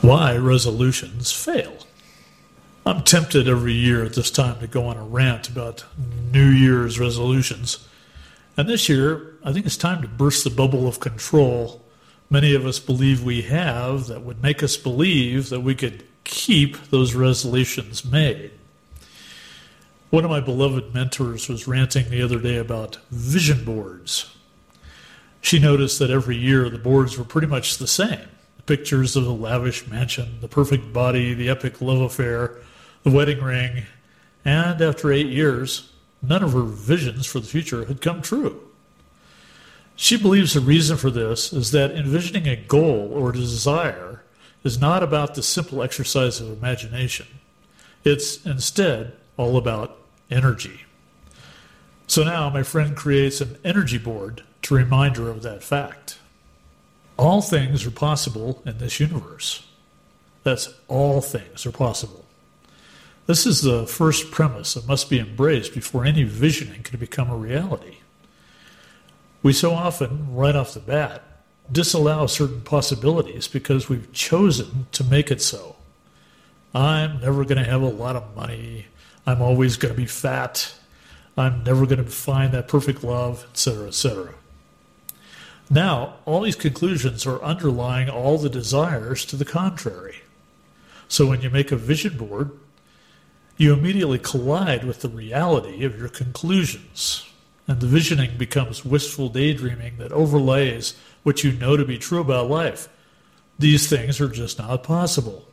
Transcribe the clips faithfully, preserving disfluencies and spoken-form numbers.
Why resolutions fail. I'm tempted every year at this time to go on a rant about New Year's resolutions. And this year, I think it's time to burst the bubble of control many of us believe we have that would make us believe that we could keep those resolutions made. One of my beloved mentors was ranting the other day about vision boards. She noticed that every year the boards were pretty much the same. Pictures of the lavish mansion, the perfect body, the epic love affair, the wedding ring, and after eight years, none of her visions for the future had come true. She believes the reason for this is that envisioning a goal or desire is not about the simple exercise of imagination. It's instead all about energy. So now my friend creates an energy board to remind her of that fact. All things are possible in this universe. That's all things are possible. This is the first premise that must be embraced before any visioning can become a reality. We so often, right off the bat, disallow certain possibilities because we've chosen to make it so. I'm never going to have a lot of money. I'm always going to be fat. I'm never going to find that perfect love, et cetera, et cetera. Now, all these conclusions are underlying all the desires to the contrary. So when you make a vision board, you immediately collide with the reality of your conclusions, and the visioning becomes wistful daydreaming that overlays what you know to be true about life. These things are just not possible.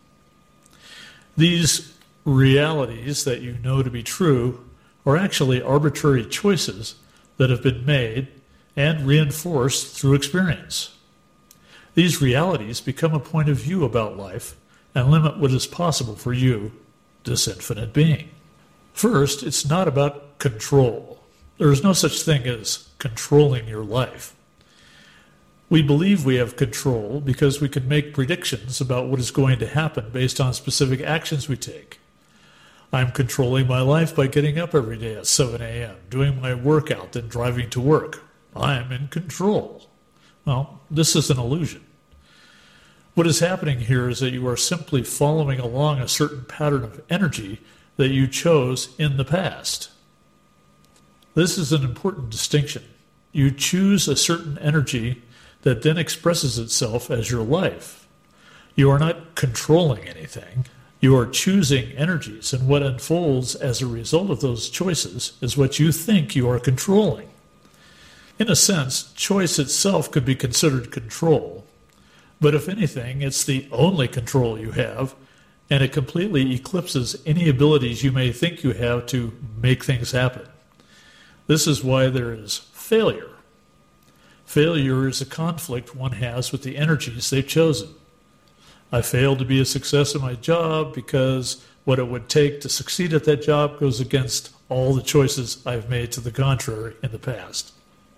These realities that you know to be true are actually arbitrary choices that have been made and reinforced through experience. These realities become a point of view about life and limit what is possible for you, this infinite being. First, it's not about control. There is no such thing as controlling your life. We believe we have control because we can make predictions about what is going to happen based on specific actions we take. I'm controlling my life by getting up every day at seven a.m., doing my workout, and driving to work. I'm in control. Well, this is an illusion. What is happening here is that you are simply following along a certain pattern of energy that you chose in the past. This is an important distinction. You choose a certain energy that then expresses itself as your life. You are not controlling anything. You are choosing energies, and what unfolds as a result of those choices is what you think you are controlling. In a sense, choice itself could be considered control, but if anything, it's the only control you have, and it completely eclipses any abilities you may think you have to make things happen. This is why there is failure. Failure is a conflict one has with the energies they've chosen. I failed to be a success in my job because what it would take to succeed at that job goes against all the choices I've made to the contrary in the past.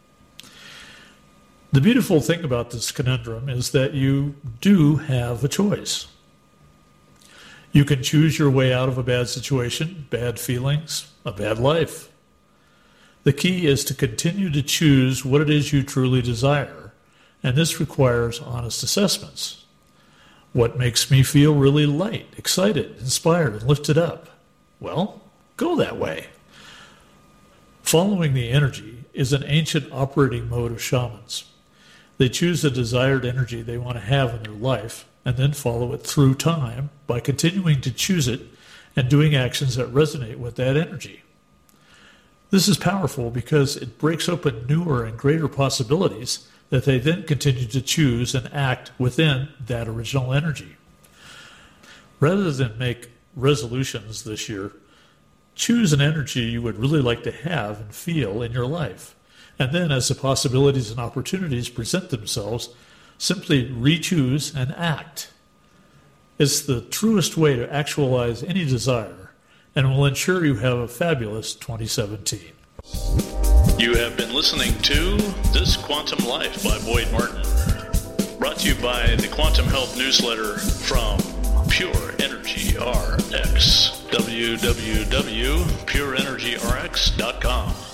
The beautiful thing about this conundrum is that you do have a choice. You can choose your way out of a bad situation, bad feelings, a bad life. The key is to continue to choose what it is you truly desire, and this requires honest assessments. What makes me feel really light, excited, inspired, and lifted up? Well, go that way. Following the energy is an ancient operating mode of shamans. They choose the desired energy they want to have in their life and then follow it through time by continuing to choose it and doing actions that resonate with that energy. This is powerful because it breaks open newer and greater possibilities that they then continue to choose and act within that original energy. Rather than make resolutions this year, choose an energy you would really like to have and feel in your life. And then as the possibilities and opportunities present themselves, simply re-choose and act. It's the truest way to actualize any desire and will ensure you have a fabulous twenty seventeen. You have been listening to This Quantum Life by Boyd Martin. Brought to you by the Quantum Health Newsletter from Pure Energy R X. w w w dot pure energy r x dot com